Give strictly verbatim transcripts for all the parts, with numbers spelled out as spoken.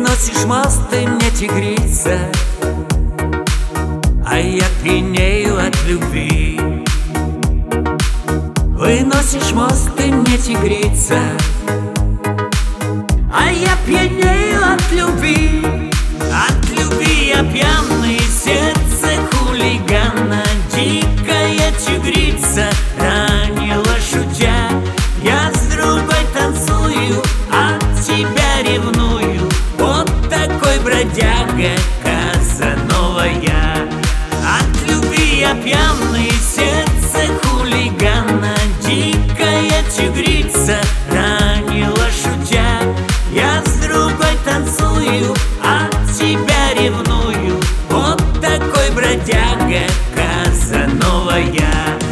Выносишь мост, ты мне тигрица, а я пьянею от любви. Выносишь мост, ты мне тигрица, а я пьянею от любви. От любви я пьяный, сердце хулигана, дикая тигрица ранила шутя. Я с другой танцую, от тебя ревную. Вот такой бродяга, Казанова я. От любви я пьяный, сердце хулигана, дикая тигрица ранила шутя. Я с другой танцую, от тебя ревную. Вот такой бродяга, Казанова я.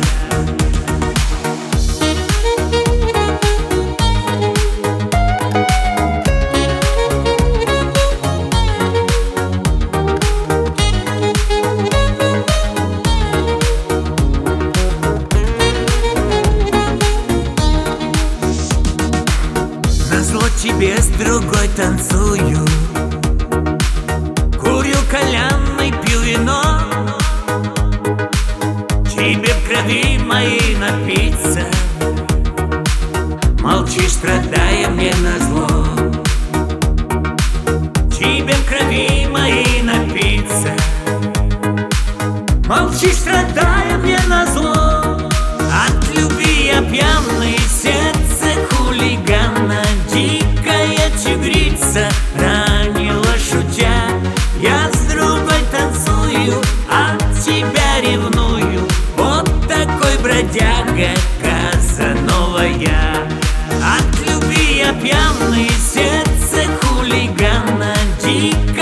Назло тебе с другой танцую, курю кальянный, пью вино. Тебе в крови моей напиться, молчишь, страдая мне назло. Тебе в крови моей напиться, молчишь, страдая мне назло. От любви я пьяный, сердце хулигана, дикая тигрица ранила шутя. Я с другой танцую, от тебя ревную. Вот такой бродяга, Казанова я. От любви я пьяный, сердце хулигана, дикая